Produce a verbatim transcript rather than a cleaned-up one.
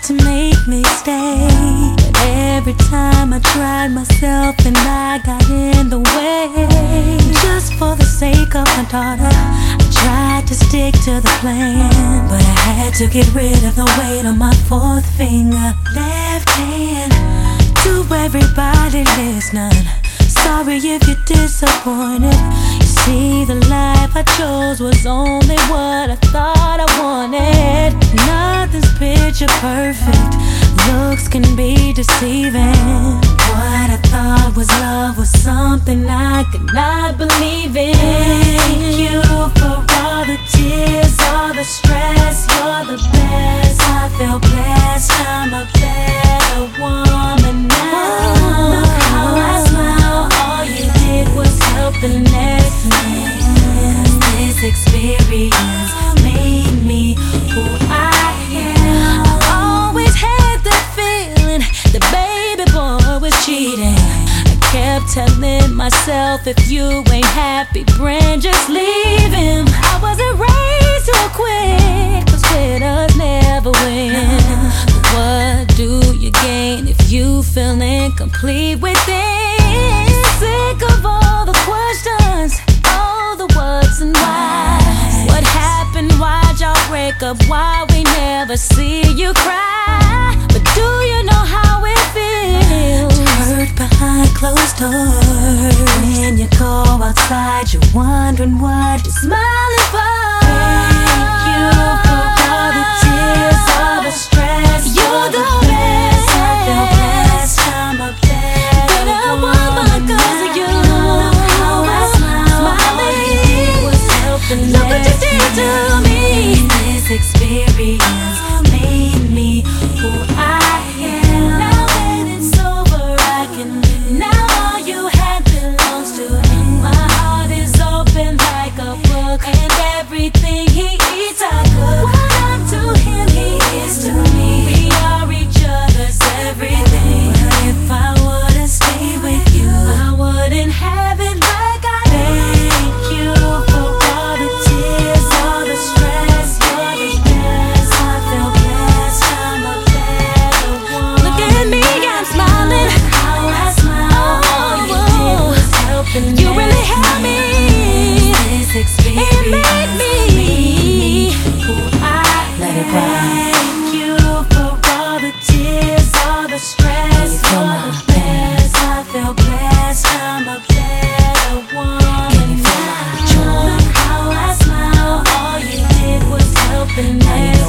to make me stay, but every time I tried myself and I got in the way. Just for the sake of my daughter, I tried to stick to the plan, but I had to get rid of the weight on my fourth finger. Left hand to everybody listening, sorry if you're disappointed. You see, the life I chose was only what I thought I wanted. Nothing's picture perfect, looks can be deceiving. What I thought was love was something I could not believe in. Thank you for all the tears, all the stress, you're the best. I feel blessed, I'm a better woman now. Look how I smile, all you did was help the next man. 'Cause this experience made me who I am. I always had that feeling the baby boy was cheating. I kept telling myself, if you ain't happy, Brand, just leave him. I wasn't raised to quit, 'cause quitters never win. But what do you gain if you feel incomplete within? Sick of all the questions, all the what's and whys. What happened? Why'd y'all break up? Why we never see you cry? But do you know how it feels to hurt behind closed doors? When you go outside, you're wondering what you're smiling for. Thank you for all the tears, all the stress. You're the best. I feel blessed, I'm a better woman because of you. Look how I smile, smiling. All you did was help the next. Look what you did to me. This experience made me who I am. Now that it's over, I can live. Now all you had belongs to him. My heart is open like a book, and everything he eats I cook. What I'm to him, he is to me. We are each other's everything. But if I wouldn't stay with you, I wouldn't have it like I do. Thank you for all the tears, all the stress. You're the best. I feel blessed, I'm a better woman. Look at me, I'm smiling. How I smile, all you did was help the next. You really helped me. This experience it made me who I let it ride. Thank you for all the tears, all the stress. You're the best. I feel blessed, I'm a better woman. Look how I smile, all you did was help the next.